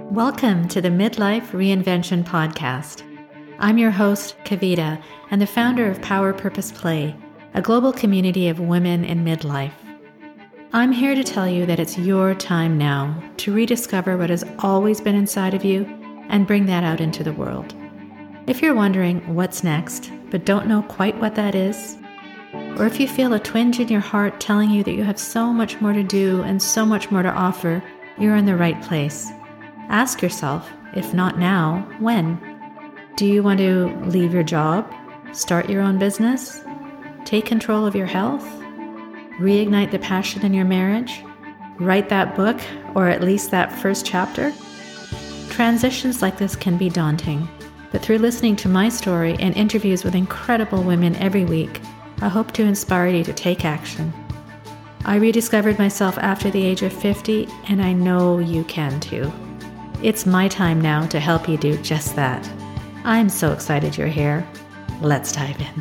Welcome to the Midlife Reinvention Podcast. I'm your host, Kavita, and the founder of Power Purpose Play, a global community of women in midlife. I'm here to tell you that it's your time now to rediscover what has always been inside of you and bring that out into the world. If you're wondering what's next, but don't know quite what that is, or if you feel a twinge in your heart telling you that you have so much more to do and so much more to offer, you're in the right place. Ask yourself, if not now, when? Do you want to leave your job, start your own business, take control of your health, reignite the passion in your marriage, write that book, or at least that first chapter? Transitions like this can be daunting, but through listening to my story and interviews with incredible women every week, I hope to inspire you to take action. I rediscovered myself after the age of 50, and I know you can too. It's my time now to help you do just that. I'm so excited you're here. Let's dive in.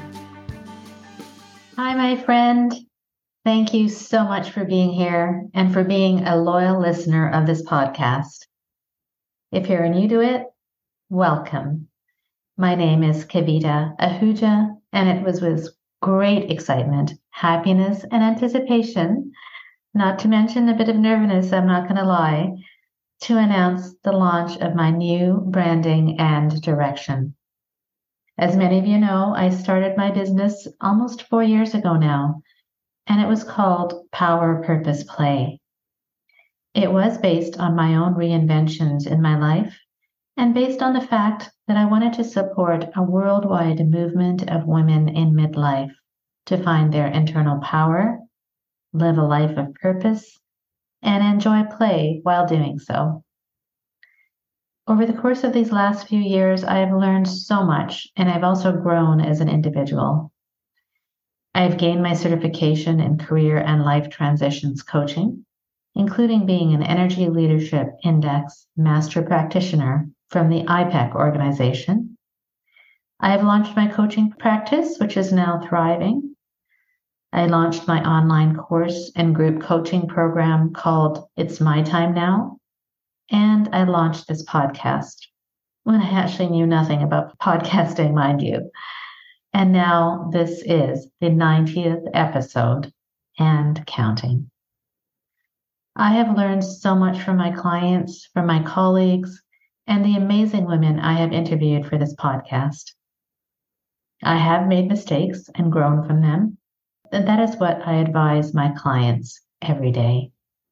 Hi, my friend. Thank you so much for being here and for being a loyal listener of this podcast. If you're new to it, welcome. My name is Kavita Ahuja, and it was with great excitement, happiness, and anticipation, not to mention a bit of nervousness, I'm not going to lie, to announce the launch of my new branding and direction. As many of you know, I started my business almost 4 years ago now, and it was called Power Purpose Play. It was based on my own reinventions in my life and based on the fact that I wanted to support a worldwide movement of women in midlife to find their internal power, live a life of purpose, and enjoy play while doing so. Over the course of these last few years, I have learned so much, and I've also grown as an individual. I've gained my certification in career and life transitions coaching, including being an Energy Leadership Index Master Practitioner from the IPEC organization. I have launched my coaching practice, which is now thriving. I launched my online course and group coaching program called It's My Time Now. And I launched this podcast when I actually knew nothing about podcasting, mind you. And now this is the 90th episode and counting. I have learned so much from my clients, from my colleagues, and the amazing women I have interviewed for this podcast. I have made mistakes and grown from them. And that is what I advise my clients every day.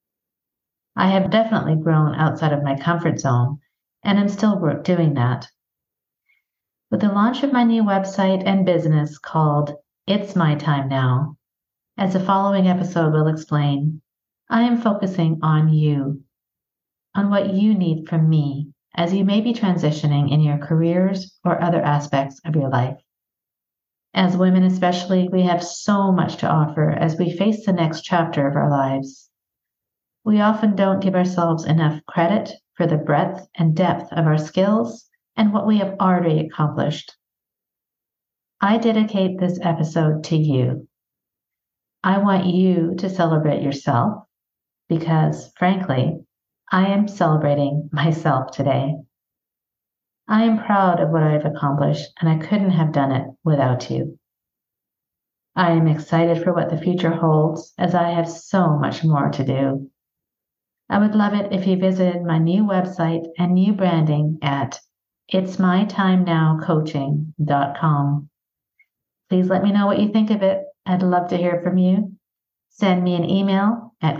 I have definitely grown outside of my comfort zone, and I'm still doing that. With the launch of my new website and business called It's My Time Now, as the following episode will explain, I am focusing on you, on what you need from me as you may be transitioning in your careers or other aspects of your life. As women especially, we have so much to offer as we face the next chapter of our lives. We often don't give ourselves enough credit for the breadth and depth of our skills and what we have already accomplished. I dedicate this episode to you. I want you to celebrate yourself because, frankly, I am celebrating myself today. I am proud of what I have accomplished, and I couldn't have done it without you. I am excited for what the future holds, as I have so much more to do. I would love it if you visited my new website and new branding at itsmytimenowcoaching.com. Please let me know what you think of it. I'd love to hear from you. Send me an email at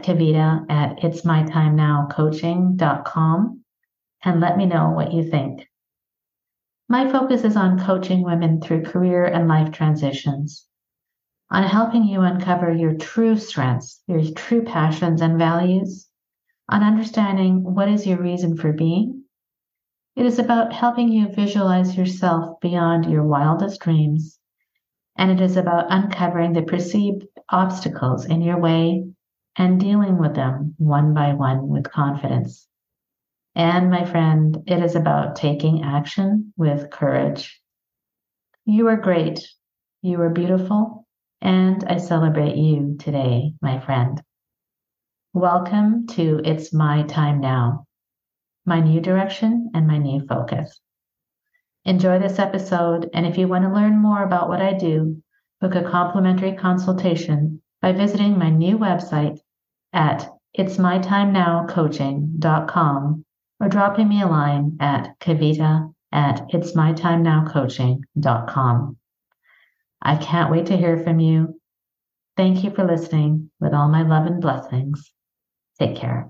kavita@itsmytimenowcoaching.com and let me know what you think. My focus is on coaching women through career and life transitions, on helping you uncover your true strengths, your true passions and values, on understanding what is your reason for being. It is about helping you visualize yourself beyond your wildest dreams, and it is about uncovering the perceived obstacles in your way and dealing with them one by one with confidence. And my friend, it is about taking action with courage. You are great. You are beautiful. And I celebrate you today, my friend. Welcome to It's My Time Now. my new direction, and my new focus. Enjoy this episode, and if you want to learn more about what I do, book a complimentary consultation by visiting my new website at itsmytimenowcoaching.com or dropping me a line at kavita@itsmytimenowcoaching.com. I can't wait to hear from you. Thank you for listening. With all my love and blessings. Take care.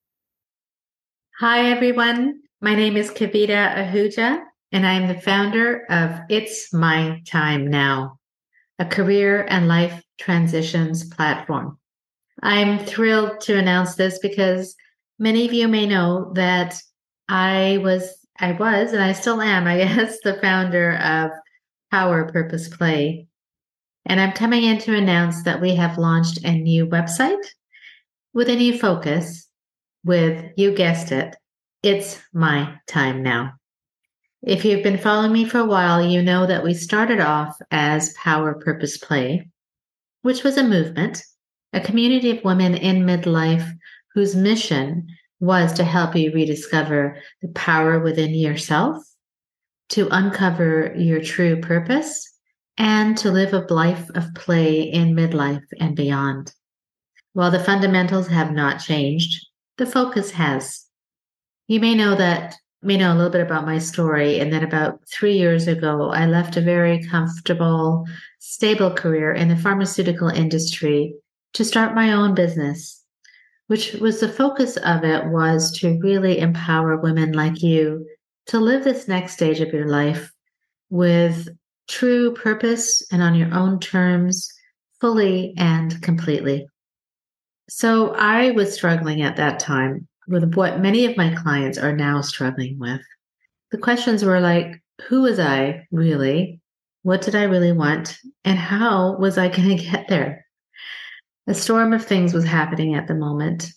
Hi, everyone. My name is Kavita Ahuja, and I am the founder of It's My Time Now, a career and life transitions platform. I'm thrilled to announce this because many of you may know that I was, and I still am, I guess, the founder of Power Purpose Play. And I'm coming in to announce that we have launched a new website with a new focus with, you guessed it, It's My Time Now. If you've been following me for a while, you know that we started off as Power Purpose Play, which was a movement, a community of women in midlife whose mission was to help you rediscover the power within yourself, to uncover your true purpose, and to live a life of play in midlife and beyond. While the fundamentals have not changed, the focus has. You may know a little bit about my story, and that about 3 years ago, I left a very comfortable, stable career in the pharmaceutical industry to start my own business, which was the focus of it was to really empower women like you to live this next stage of your life with true purpose and on your own terms, fully and completely. So I was struggling at that time with what many of my clients are now struggling with. The questions were like, who was I really? What did I really want? And how was I going to get there? A storm of things was happening at the moment.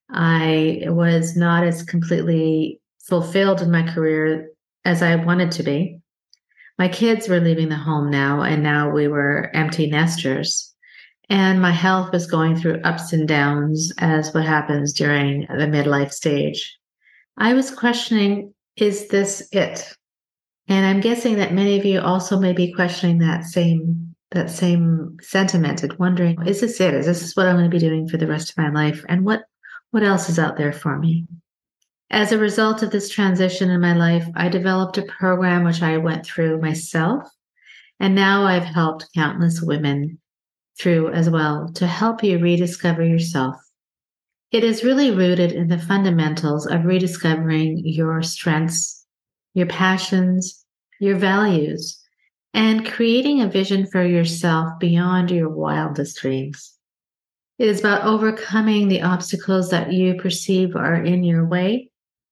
I was not as completely fulfilled in my career as I wanted to be. My kids were leaving the home now, and now we were empty nesters. And my health was going through ups and downs as what happens during the midlife stage. I was questioning, is this it? And I'm guessing that many of you also may be questioning that same sentiment and wondering, is this it? Is this what I'm going to be doing for the rest of my life? And what else is out there for me? As a result of this transition in my life, I developed a program which I went through myself. And now I've helped countless women through as well to help you rediscover yourself. It is really rooted in the fundamentals of rediscovering your strengths, your passions, your values, and creating a vision for yourself beyond your wildest dreams. It is about overcoming the obstacles that you perceive are in your way,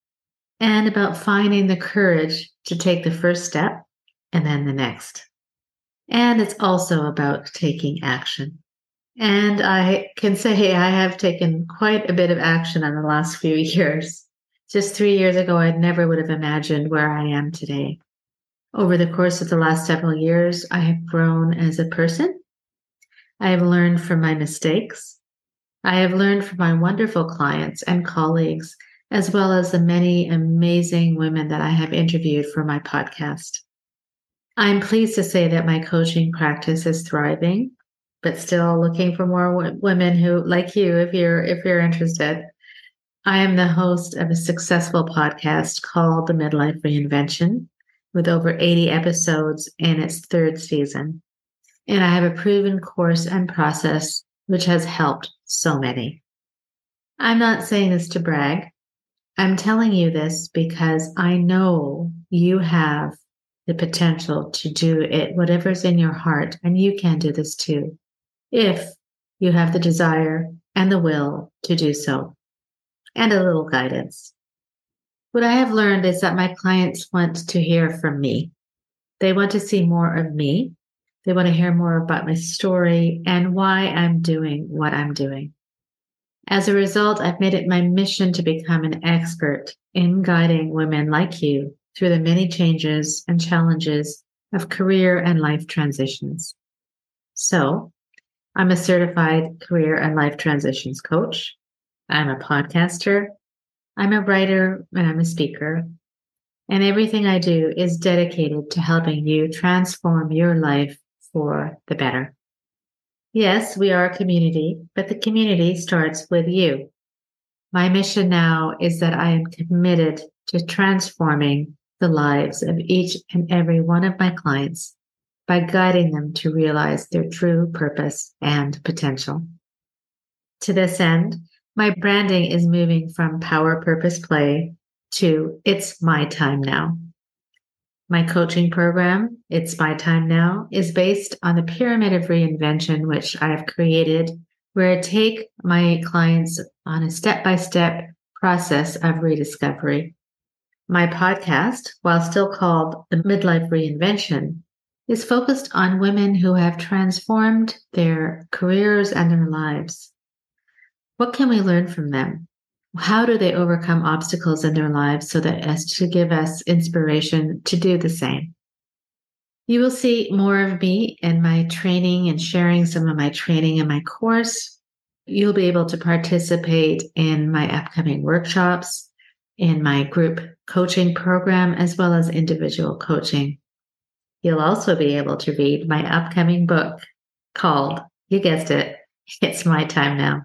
and about finding the courage to take the first step and then the next. And it's also about taking action. And I can say I have taken quite a bit of action in the last few years. Just 3 years ago, I never would have imagined where I am today. Over the course of the last several years, I have grown as a person. I have learned from my mistakes. I have learned from my wonderful clients and colleagues, as well as the many amazing women that I have interviewed for my podcast. I'm pleased to say that my coaching practice is thriving, but still looking for more women who, like you, if you're interested. I am the host of a successful podcast called The Midlife Reinvention, with over 80 episodes in its 3rd season. And I have a proven course and process which has helped so many. I'm not saying this to brag. I'm telling you this because I know you have the potential to do it, whatever's in your heart, and you can do this too, if you have the desire and the will to do so, and a little guidance. What I have learned is that my clients want to hear from me. They want to see more of me. They want to hear more about my story and why I'm doing what I'm doing. As a result, I've made it my mission to become an expert in guiding women like you through the many changes and challenges of career and life transitions. So, I'm a certified career and life transitions coach. I'm a podcaster. I'm a writer and I'm a speaker, and everything I do is dedicated to helping you transform your life for the better. Yes, we are a community, but the community starts with you. My mission now is that I am committed to transforming the lives of each and every one of my clients by guiding them to realize their true purpose and potential. To this end, my branding is moving from Power Purpose Play to It's My Time Now. My coaching program, It's My Time Now, is based on the pyramid of reinvention, which I have created, where I take my clients on a step-by-step process of rediscovery. My podcast, while still called The Midlife Reinvention, is focused on women who have transformed their careers and their lives. What can we learn from them? How do they overcome obstacles in their lives so that as to give us inspiration to do the same? You will see more of me in my training and sharing some of my training in my course. You'll be able to participate in my upcoming workshops, in my group coaching program, as well as individual coaching. You'll also be able to read my upcoming book called, you guessed it, It's My Time Now.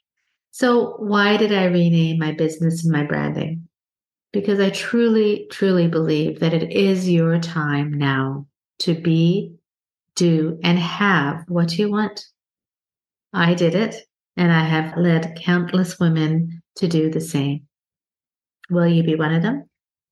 So why did I rename my business and my branding? Because I truly, truly believe that it is your time now to be, do, and have what you want. I did it, and I have led countless women to do the same. Will you be one of them?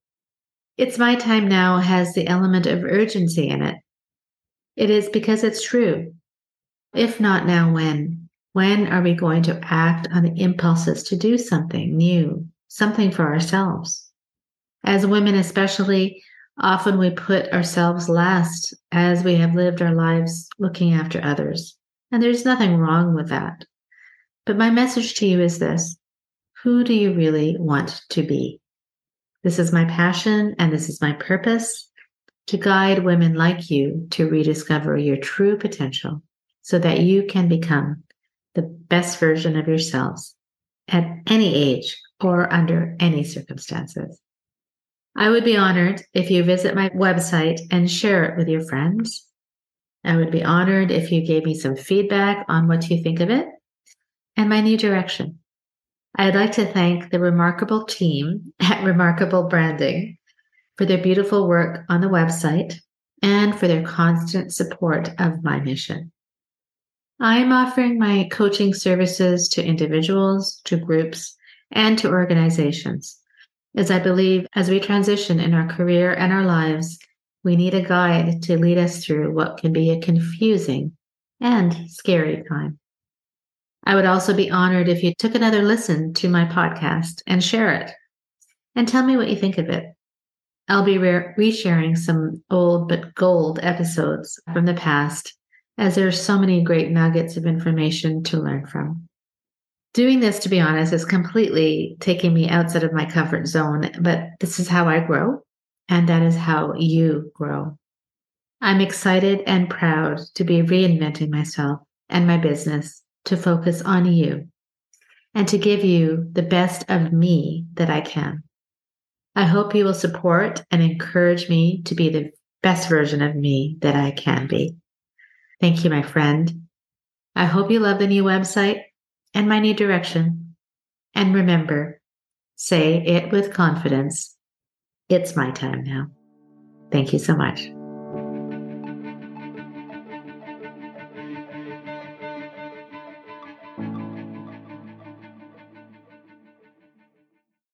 It's My Time Now has the element of urgency in it. It is because it's true. If not now, when? When are we going to act on the impulses to do something new, something for ourselves? As women especially, often we put ourselves last as we have lived our lives looking after others. And there's nothing wrong with that. But my message to you is this: who do you really want to be? This is my passion and this is my purpose, to guide women like you to rediscover your true potential so that you can become the best version of yourselves at any age or under any circumstances. I would be honored if you visit my website and share it with your friends. I would be honored if you gave me some feedback on what you think of it and my new direction. I'd like to thank the remarkable team at Remarkable Branding for their beautiful work on the website and for their constant support of my mission. I am offering my coaching services to individuals, to groups, and to organizations, as I believe as we transition in our career and our lives, we need a guide to lead us through what can be a confusing and scary time. I would also be honored if you took another listen to my podcast and share it, and tell me what you think of it. I'll be resharing some old but gold episodes from the past, as there are so many great nuggets of information to learn from. Doing this, to be honest, is completely taking me outside of my comfort zone, but this is how I grow, and that is how you grow. I'm excited and proud to be reinventing myself and my business to focus on you and to give you the best of me that I can. I hope you will support and encourage me to be the best version of me that I can be. Thank you, my friend. I hope you love the new website and my new direction. And remember, say it with confidence. It's my time now. Thank you so much.